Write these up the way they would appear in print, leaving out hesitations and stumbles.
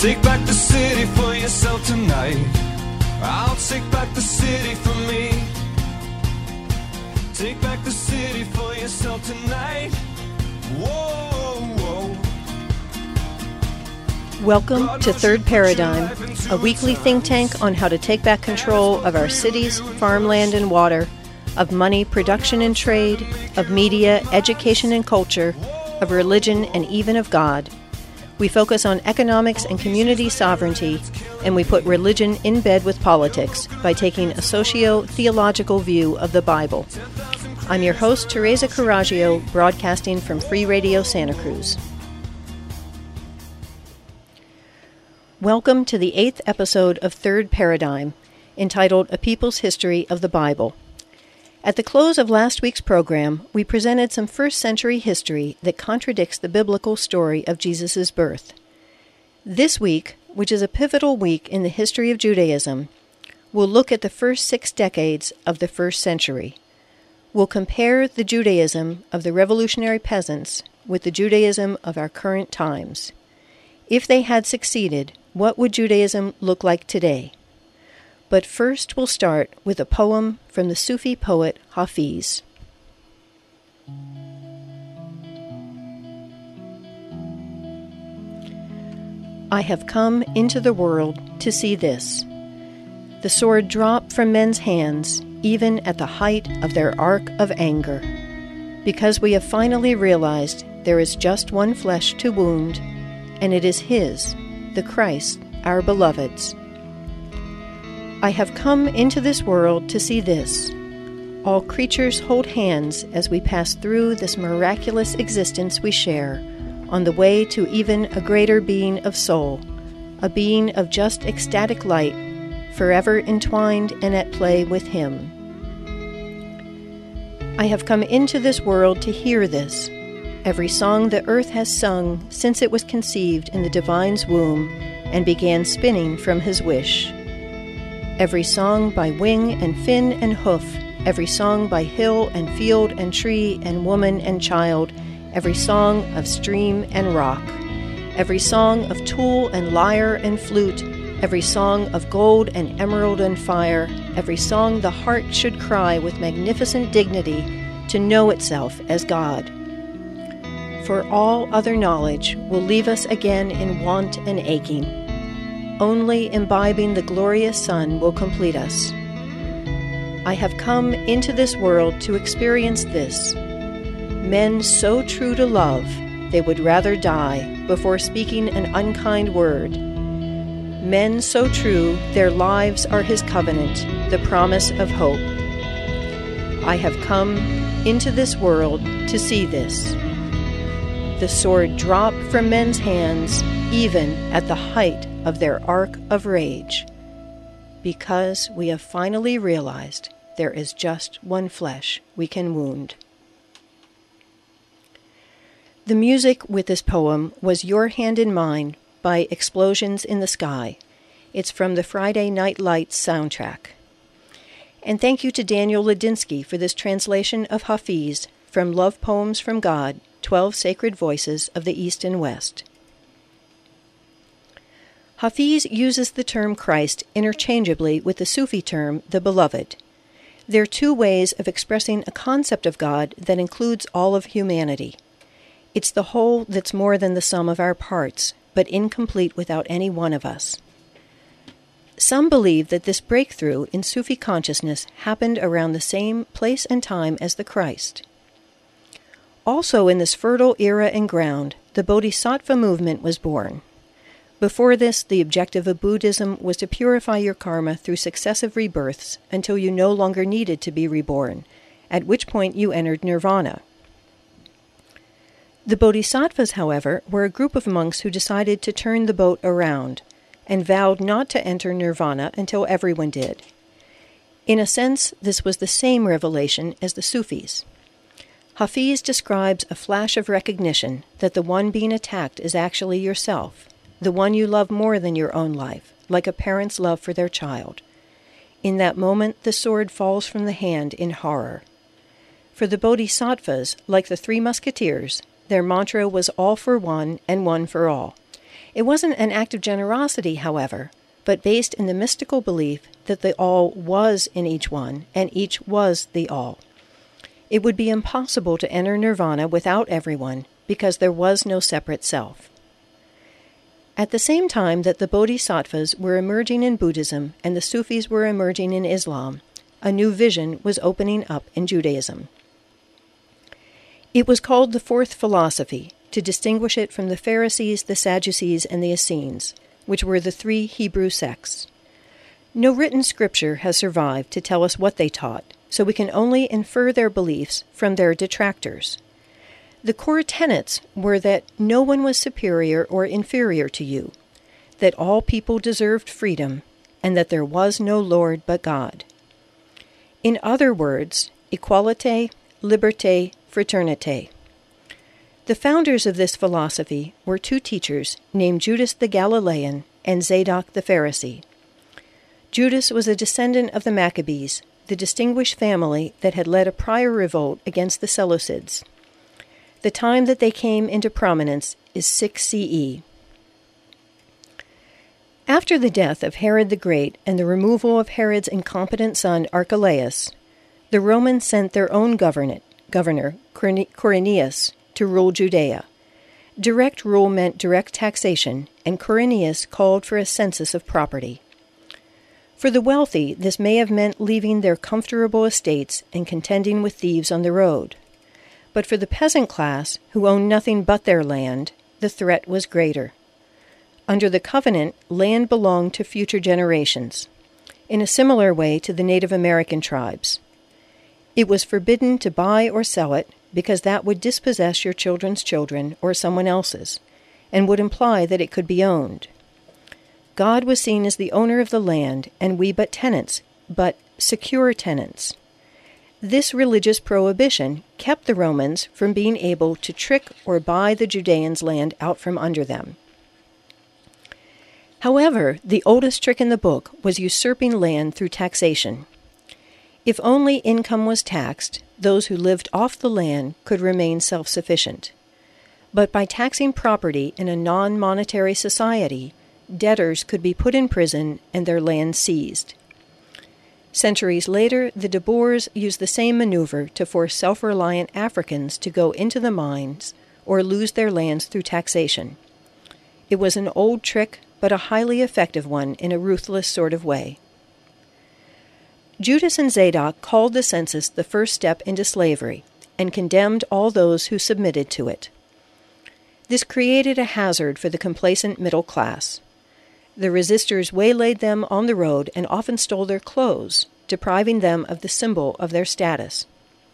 Take back the city for yourself tonight. I'll take back the city for me. Take back the city for yourself tonight. Whoa, whoa. Welcome to Third Paradigm, a weekly think tank on how to take back control of our cities, farmland and water, of money, production and trade, of media, education and culture, of religion and even of God. We focus on economics and community sovereignty, and we put religion in bed with politics by taking a socio-theological view of the Bible. I'm your host, Teresa Coraggio, broadcasting from Free Radio Santa Cruz. Welcome to the 8th episode of Third Paradigm, entitled A People's History of the Bible. At the close of last week's program, we presented some first-century history that contradicts the biblical story of Jesus' birth. This week, which is a pivotal week in the history of Judaism, we'll look at the first 6 decades of the first century. We'll compare the Judaism of the revolutionary peasants with the Judaism of our current times. If they had succeeded, what would Judaism look like today? But first we'll start with a poem from the Sufi poet Hafiz. I have come into the world to see this. The sword drop from men's hands, even at the height of their arc of anger, because we have finally realized there is just one flesh to wound, and it is His, the Christ, our beloved's. I have come into this world to see this. All creatures hold hands as we pass through this miraculous existence we share, on the way to even a greater being of soul, a being of just ecstatic light, forever entwined and at play with Him. I have come into this world to hear this. Every song the earth has sung since it was conceived in the divine's womb and began spinning from His wish. Every song by wing and fin and hoof, every song by hill and field and tree and woman and child, every song of stream and rock, every song of tool and lyre and flute, every song of gold and emerald and fire, every song the heart should cry with magnificent dignity to know itself as God. For all other knowledge will leave us again in want and aching. Only imbibing the glorious sun will complete us. I have come into this world to experience this. Men so true to love, they would rather die before speaking an unkind word. Men so true, their lives are His covenant, the promise of hope. I have come into this world to see this. The sword drop from men's hands, even at the height of their arc of rage, because we have finally realized there is just one flesh we can wound. The music with this poem was Your Hand in Mine by Explosions in the Sky. It's from the Friday Night Lights soundtrack. And thank you to Daniel Ladinsky for this translation of Hafiz from Love Poems from God, 12 Sacred Voices of the East and West. Hafiz uses the term Christ interchangeably with the Sufi term the Beloved. There are 2 ways of expressing a concept of God that includes all of humanity. It's the whole that's more than the sum of our parts, but incomplete without any one of us. Some believe that this breakthrough in Sufi consciousness happened around the same place and time as the Christ. Also in this fertile era and ground, the Bodhisattva movement was born. Before this, the objective of Buddhism was to purify your karma through successive rebirths until you no longer needed to be reborn, at which point you entered nirvana. The Bodhisattvas, however, were a group of monks who decided to turn the boat around and vowed not to enter nirvana until everyone did. In a sense, this was the same revelation as the Sufis. Hafiz describes a flash of recognition that the one being attacked is actually yourself, the one you love more than your own life, like a parent's love for their child. In that moment, the sword falls from the hand in horror. For the Bodhisattvas, like the 3 Musketeers, their mantra was all for one and one for all. It wasn't an act of generosity, however, but based in the mystical belief that the all was in each one, and each was the all. It would be impossible to enter nirvana without everyone, because there was no separate self. At the same time that the bodhisattvas were emerging in Buddhism and the Sufis were emerging in Islam, a new vision was opening up in Judaism. It was called the Fourth Philosophy, to distinguish it from the Pharisees, the Sadducees, and the Essenes, which were the three Hebrew sects. No written scripture has survived to tell us what they taught, so we can only infer their beliefs from their detractors. The core tenets were that no one was superior or inferior to you, that all people deserved freedom, and that there was no Lord but God. In other words, equalite, liberté, fraternité. The founders of this philosophy were two teachers named Judas the Galilean and Zadok the Pharisee. Judas was a descendant of the Maccabees, the distinguished family that had led a prior revolt against the Seleucids. The time that they came into prominence is 6 CE. After the death of Herod the Great and the removal of Herod's incompetent son Archelaus, the Romans sent their own governor, Quirinius, to rule Judea. Direct rule meant direct taxation, and Quirinius called for a census of property. For the wealthy, this may have meant leaving their comfortable estates and contending with thieves on the road. But for the peasant class, who owned nothing but their land, the threat was greater. Under the covenant, land belonged to future generations, in a similar way to the Native American tribes. It was forbidden to buy or sell it, because that would dispossess your children's children or someone else's, and would imply that it could be owned. God was seen as the owner of the land, and we but tenants, but secure tenants. This religious prohibition kept the Romans from being able to trick or buy the Judeans' land out from under them. However, the oldest trick in the book was usurping land through taxation. If only income was taxed, those who lived off the land could remain self-sufficient. But by taxing property in a non-monetary society, debtors could be put in prison and their land seized. Centuries later, the de Boers used the same maneuver to force self-reliant Africans to go into the mines or lose their lands through taxation. It was an old trick, but a highly effective one in a ruthless sort of way. Judas and Zadok called the census the first step into slavery and condemned all those who submitted to it. This created a hazard for the complacent middle class. The resistors waylaid them on the road and often stole their clothes, depriving them of the symbol of their status.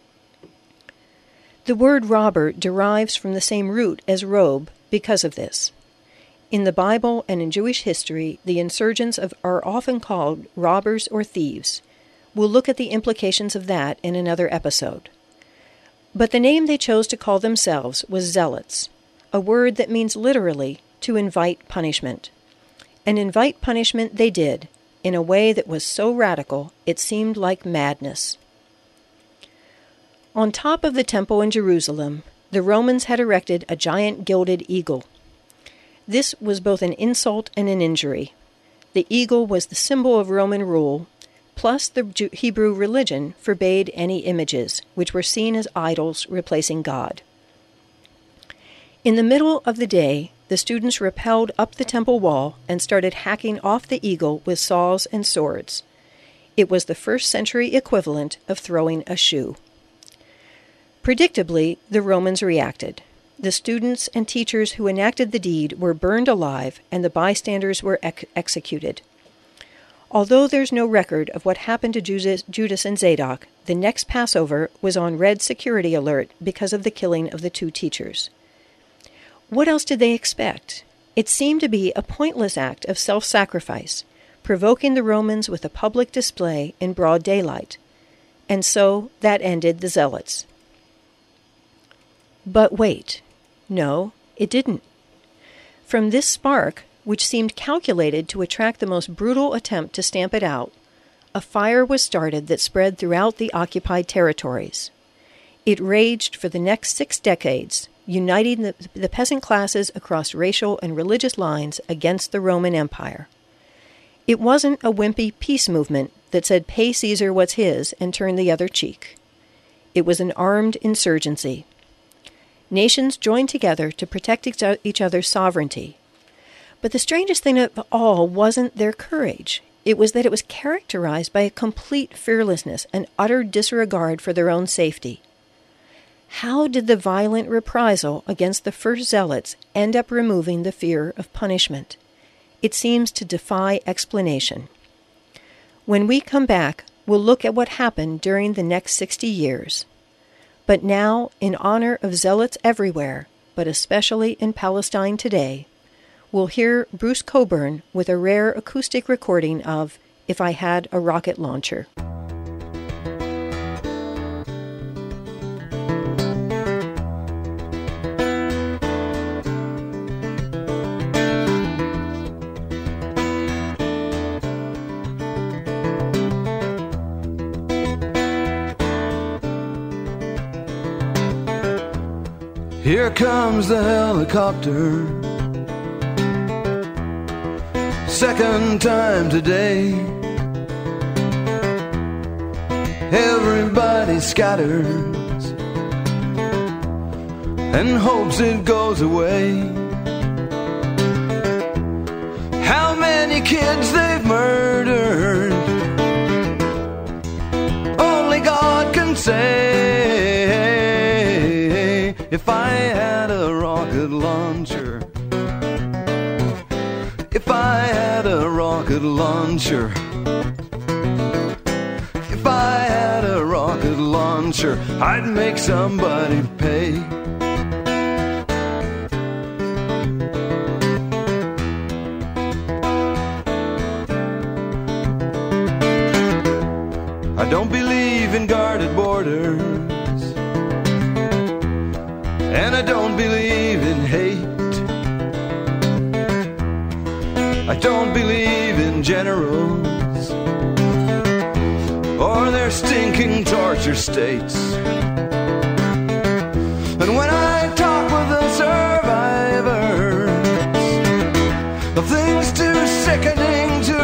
The word robber derives from the same root as robe because of this. In the Bible and in Jewish history, the insurgents are often called robbers or thieves. We'll look at the implications of that in another episode. But the name they chose to call themselves was zealots, a word that means literally to invite punishment. And invite punishment they did, in a way that was so radical it seemed like madness. On top of the temple in Jerusalem, the Romans had erected a giant gilded eagle. This was both an insult and an injury. The eagle was the symbol of Roman rule, plus the Hebrew religion forbade any images, which were seen as idols replacing God. In the middle of the day, the students rappelled up the temple wall and started hacking off the eagle with saws and swords. It was the first-century equivalent of throwing a shoe. Predictably, the Romans reacted. The students and teachers who enacted the deed were burned alive, and the bystanders were executed. Although there's no record of what happened to Judas and Zadok, the next Passover was on red security alert because of the killing of the two teachers. What else did they expect? It seemed to be a pointless act of self-sacrifice, provoking the Romans with a public display in broad daylight. And so that ended the zealots. But wait. No, it didn't. From this spark, which seemed calculated to attract the most brutal attempt to stamp it out, a fire was started that spread throughout the occupied territories. It raged for the next 6 decades, uniting the peasant classes across racial and religious lines against the Roman Empire. It wasn't a wimpy peace movement that said pay Caesar what's his and turn the other cheek. It was an armed insurgency. Nations joined together to protect each other's sovereignty. But the strangest thing of all wasn't their courage. It was that it was characterized by a complete fearlessness and utter disregard for their own safety. How did the violent reprisal against the first zealots end up removing the fear of punishment? It seems to defy explanation. When we come back, we'll look at what happened during the next 60 years. But now, in honor of zealots everywhere, but especially in Palestine today, we'll hear Bruce Cockburn with a rare acoustic recording of If I Had a Rocket Launcher. Here comes the helicopter, second time today. Everybody scatters and hopes it goes away. How many kids they've murdered, only God can say. If I had a rocket launcher, if I had a rocket launcher, if I had a rocket launcher, I'd make somebody pay. I don't believe in guarded borders, and I don't believe in hate. I don't believe in generals or their stinking torture states. And when I talk with the survivors of things too sickening to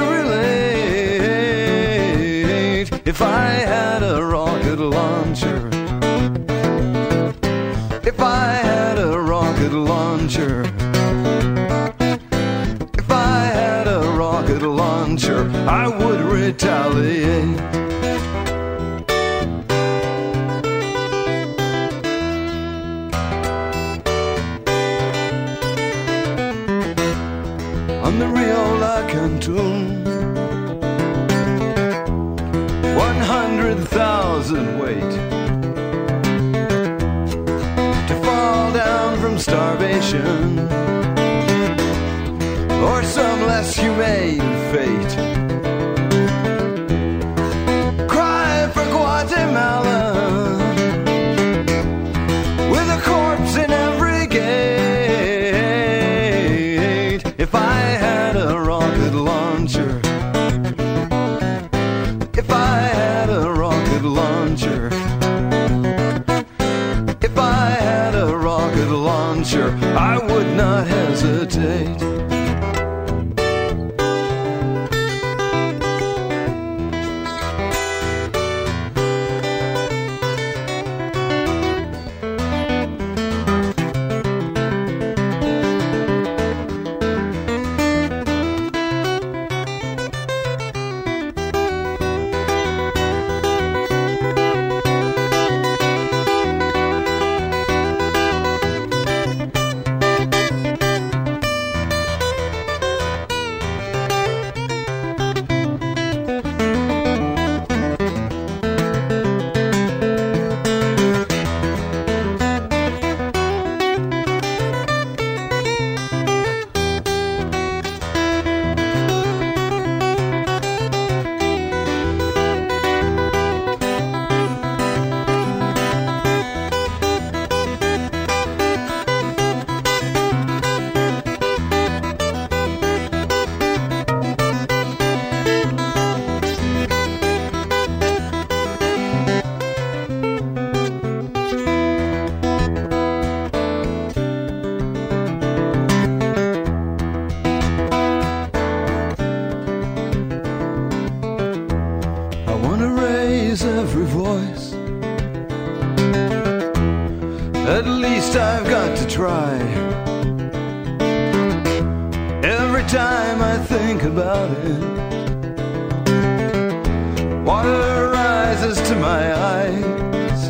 relate, if I had a rocket launcher, if I had a rocket launcher, if I had a rocket launcher, I would retaliate. On the Rio La Canton, 100,000 wait down from starvation or some less humane fate. Cry for Guatemala with a corpse in every gate. If I had a rocket launcher, if I had a rocket launcher, if I had a rocket launcher, I would not hesitate. recognize every voice. At least I've got to try. Every time I think about it, water rises to my eyes.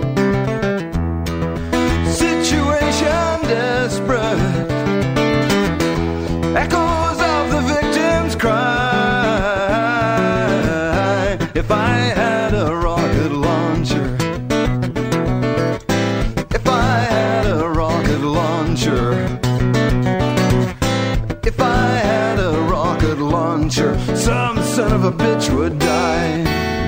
Situation desperate, echoes of the victim's cry. If I had a rocket launcher, if I had a rocket launcher, if I had a rocket launcher, some son of a bitch would die.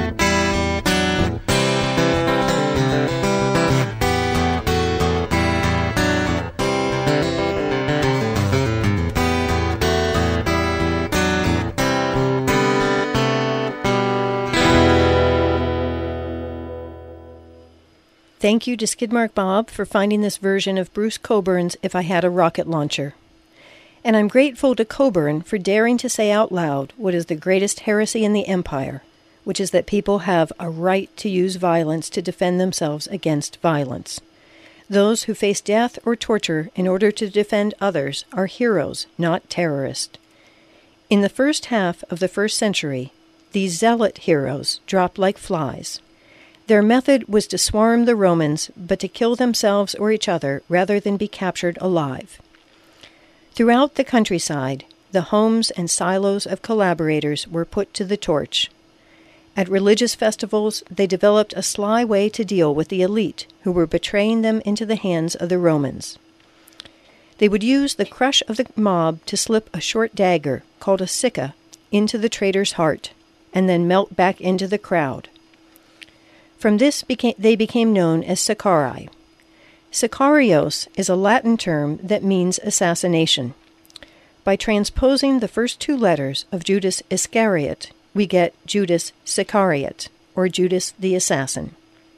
Thank you to Skidmark Bob for finding this version of Bruce Coburn's If I Had a Rocket Launcher. And I'm grateful to Coburn for daring to say out loud what is the greatest heresy in the empire, which is that people have a right to use violence to defend themselves against violence. Those who face death or torture in order to defend others are heroes, not terrorists. In the first half of the 1st century, these zealot heroes dropped like flies. Their method was to swarm the Romans, but to kill themselves or each other rather than be captured alive. Throughout the countryside, the homes and silos of collaborators were put to the torch. At religious festivals, they developed a sly way to deal with the elite, who were betraying them into the hands of the Romans. They would use the crush of the mob to slip a short dagger, called a sicca, into the traitor's heart, and then melt back into the crowd. From this they became known as Sicarii. Sicarios is a Latin term that means assassination. By transposing the first 2 letters of Judas Iscariot, we get Judas Sicariot, or Judas the Assassin.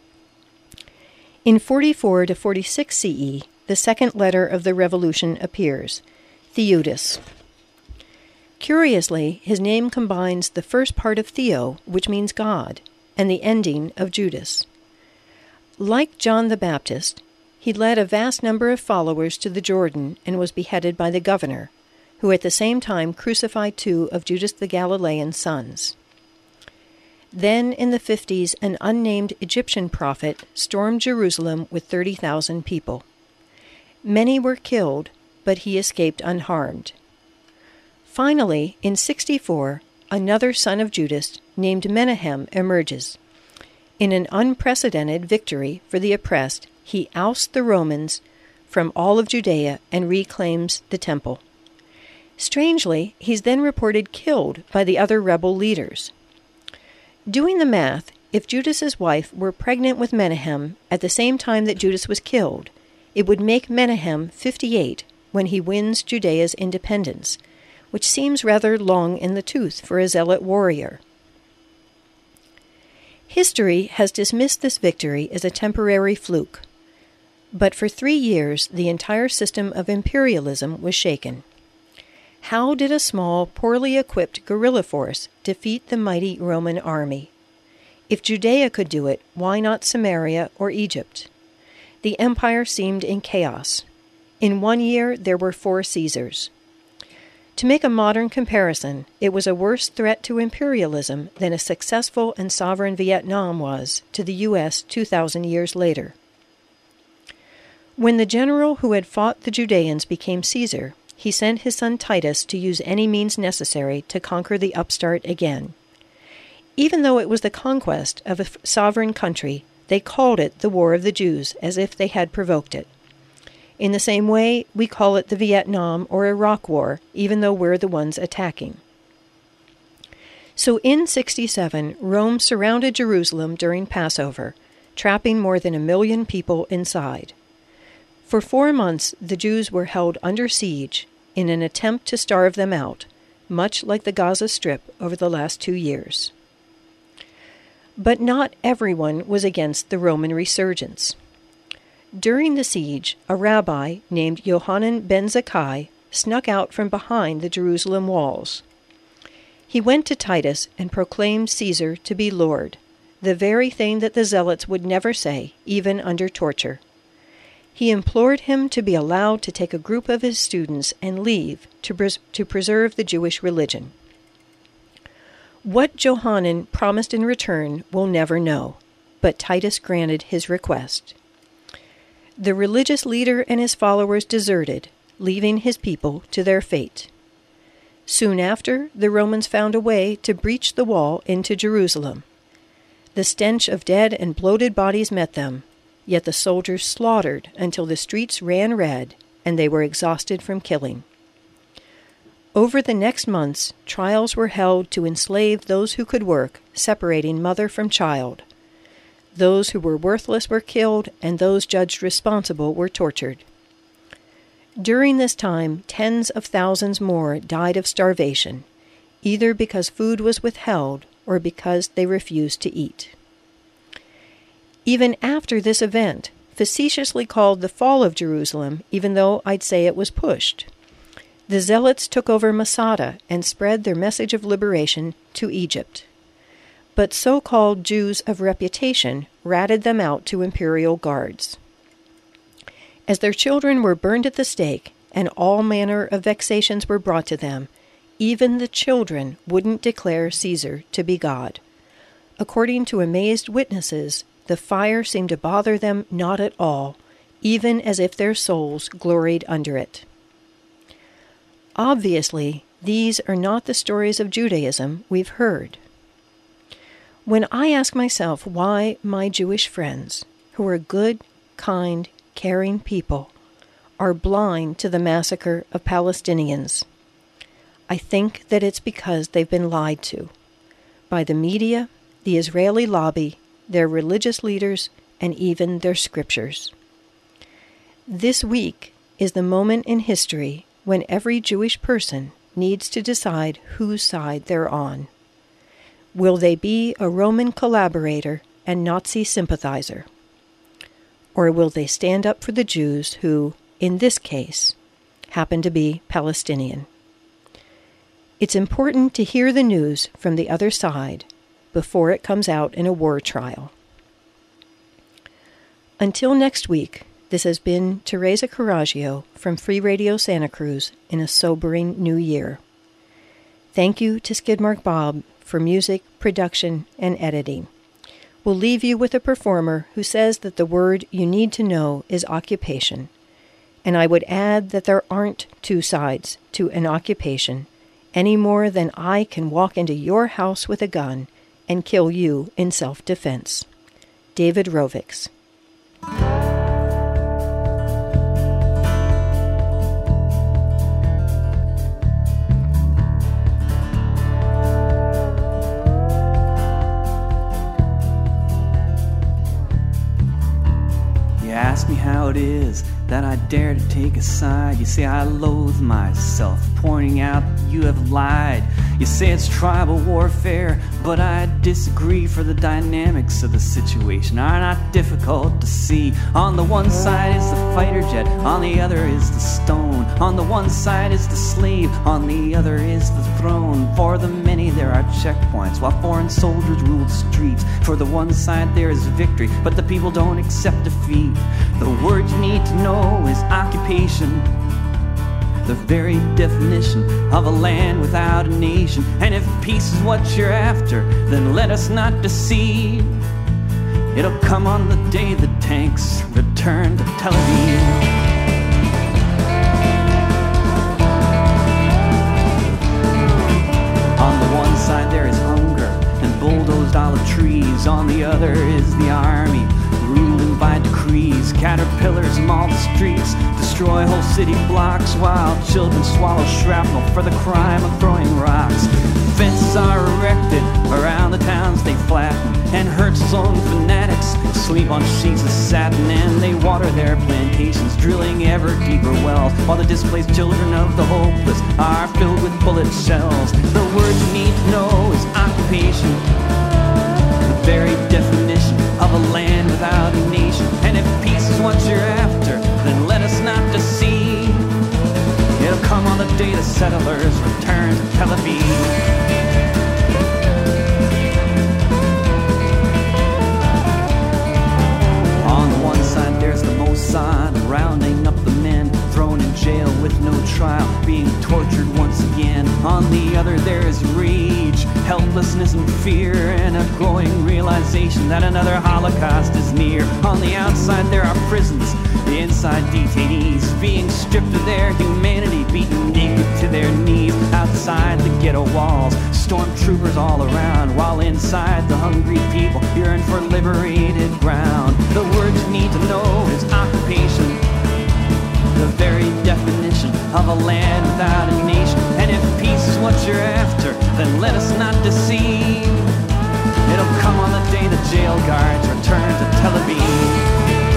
In 44 to 46 CE, the second letter of the revolution appears, Theudas. Curiously, his name combines the first part of Theo, which means God, and the ending of Judas. Like John the Baptist, he led a vast number of followers to the Jordan and was beheaded by the governor, who at the same time crucified 2 of Judas the Galilean's sons. Then in the 50s, an unnamed Egyptian prophet stormed Jerusalem with 30,000 people. Many were killed, but he escaped unharmed. Finally, in 64, another son of Judas, named Menahem, emerges. In an unprecedented victory for the oppressed, he ousts the Romans from all of Judea and reclaims the temple. Strangely, he's then reported killed by the other rebel leaders. Doing the math, if Judas's wife were pregnant with Menahem at the same time that Judas was killed, it would make Menahem 58 when he wins Judea's independence, which seems rather long in the tooth for a zealot warrior. History has dismissed this victory as a temporary fluke, but for 3 years the entire system of imperialism was shaken. How did a small, poorly equipped guerrilla force defeat the mighty Roman army? If Judea could do it, why not Samaria or Egypt? The empire seemed in chaos. In 1 year there were 4 Caesars. To make a modern comparison, it was a worse threat to imperialism than a successful and sovereign Vietnam was to the U.S. 2,000 years later. When the general who had fought the Judeans became Caesar, he sent his son Titus to use any means necessary to conquer the upstart again. Even though it was the conquest of a sovereign country, they called it the War of the Jews, as if they had provoked it. In the same way, we call it the Vietnam or Iraq War, even though we're the ones attacking. So in 67, Rome surrounded Jerusalem during Passover, trapping more than 1 million people inside. For 4 months, the Jews were held under siege in an attempt to starve them out, much like the Gaza Strip over the last 2 years. But not everyone was against the Roman resurgence. During the siege, a rabbi named Yohanan ben Zakkai snuck out from behind the Jerusalem walls. He went to Titus and proclaimed Caesar to be Lord, the very thing that the Zealots would never say, even under torture. He implored him to be allowed to take a group of his students and leave to preserve the Jewish religion. What Johanan promised in return we'll never know, but Titus granted his request. The religious leader and his followers deserted, leaving his people to their fate. Soon after, the Romans found a way to breach the wall into Jerusalem. The stench of dead and bloated bodies met them, yet the soldiers slaughtered until the streets ran red and they were exhausted from killing. Over the next months, trials were held to enslave those who could work, separating mother from child. Those who were worthless were killed, and those judged responsible were tortured. During this time, tens of thousands more died of starvation, either because food was withheld or because they refused to eat. Even after this event, facetiously called the fall of Jerusalem, even though I'd say it was pushed, the Zealots took over Masada and spread their message of liberation to Egypt. But so-called Jews of reputation ratted them out to imperial guards. As their children were burned at the stake and all manner of vexations were brought to them, even the children wouldn't declare Caesar to be God. According to amazed witnesses, the fire seemed to bother them not at all, even as if their souls gloried under it. Obviously, these are not the stories of Judaism we've heard. When I ask myself why my Jewish friends, who are good, kind, caring people, are blind to the massacre of Palestinians, I think that it's because they've been lied to by the media, the Israeli lobby, their religious leaders, and even their scriptures. This week is the moment in history when every Jewish person needs to decide whose side they're on. Will they be a Roman collaborator and Nazi sympathizer? Or will they stand up for the Jews who, in this case, happen to be Palestinian? It's important to hear the news from the other side before it comes out in a war trial. Until next week, this has been Teresa Coraggio from Free Radio Santa Cruz in a sobering new year. Thank you to Skidmark Bob for music, production, and editing. We'll leave you with a performer who says that the word you need to know is occupation. And I would add that there aren't two sides to an occupation any more than I can walk into your house with a gun and kill you in self-defense. David Rovics. Ask me how it is that I dare to take a side. You say I loathe myself, pointing out that you have lied. You say it's tribal warfare, but I disagree, for the dynamics of the situation are not difficult to see. On the one side is the fighter jet, on the other is the stone. On the one side is the slave, on the other is the throne. For the many there are checkpoints, while foreign soldiers rule the streets. For the one side there is victory, but the people don't accept defeat. The word you need to know is occupation, the very definition of a land without a nation. And if peace is what you're after, then let us not deceive. It'll come on the day the tanks return to Tel Aviv. On the one side there is hunger and bulldozed olive trees. On the other is the army, ruling by decrees. Caterpillars maul the streets, destroy whole city blocks, while children swallow shrapnel for the crime of throwing rocks. Fences are erected around the towns they flatten, and Herzl's own fanatics sleep on sheets of satin. And they water their plantations, drilling ever deeper wells, while the displaced children of the hopeless are filled with bullet shells. The word you need to know is occupation, the very definition of a land without a nation. And if peace is what you're after, then let us not deceive. It'll come on the day the settlers return to Tel Aviv. On the other there is rage, helplessness and fear, and a growing realization that another Holocaust is near. On the outside there are prisons, the inside detainees being stripped of their humanity, beaten naked to their knees. Outside the ghetto walls, stormtroopers all around, while inside the hungry people yearn for liberated ground. The word you need to know is occupation, the very definition of a land without a nation. And if peace is what you're after, then let us not deceive. It'll come on the day the jail guards return to Tel Aviv.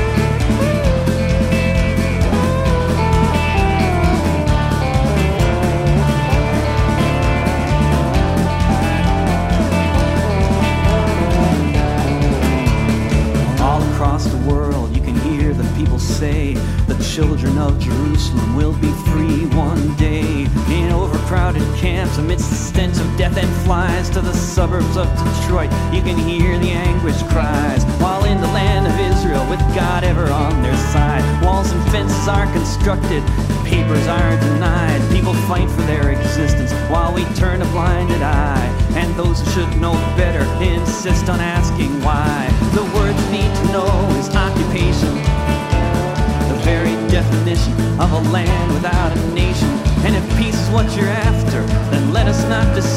Across the world you can hear the people say the children of Jerusalem will be free one day. In overcrowded camps amidst the stench of death and flies to the suburbs of Detroit, you can hear the anguished cries. While in the land of Israel, with God ever on their side, walls and fences are constructed, papers are denied. People fight for their existence while we turn a blinded eye. And those who should know better insist on asking why. The word you need to know is occupation, the very definition of a land without a nation. And if peace is what you're after, then let us not deceive.